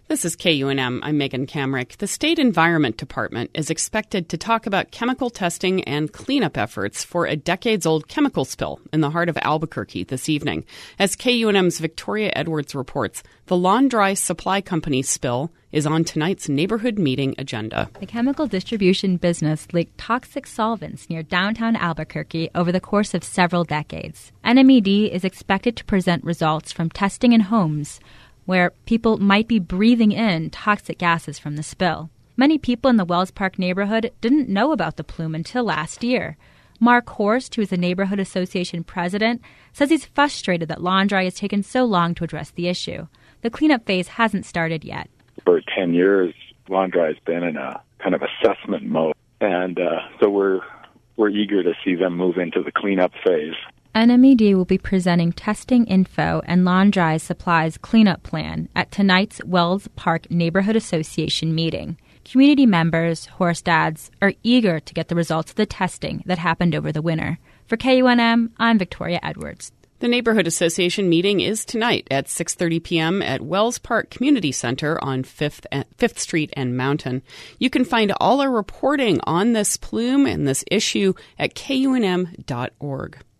This is KUNM. I'm Megan Kamrick. The State Environment Department is expected to talk about chemical testing and cleanup efforts for a decades-old chemical spill in the heart of Albuquerque this evening. As KUNM's Victoria Edwards reports, the Lawn-Dry Supply Company spill is on tonight's neighborhood meeting agenda. The chemical distribution business leaked toxic solvents near downtown Albuquerque over the course of several decades. NMED is expected to present results from testing in homes where people might be breathing in toxic gases from the spill. Many people in the Wells Park neighborhood didn't know about the plume until last year. Mark Horst, who is the neighborhood association president, says he's frustrated that Lawn-Dry has taken so long to address the issue. The cleanup phase hasn't started yet. For 10 years, Lawn-Dry has been in a kind of assessment mode, and so we're eager to see them move into the cleanup phase. NMED will be presenting testing info and Lawn-Dry Supply's cleanup plan at tonight's Wells Park Neighborhood Association meeting. Community members, Horst adds, are eager to get the results of the testing that happened over the winter. For KUNM, I'm Victoria Edwards. The Neighborhood Association meeting is tonight at 6:30 p.m. at Wells Park Community Center on 5th Street and Mountain. You can find all our reporting on this plume and this issue at KUNM.org.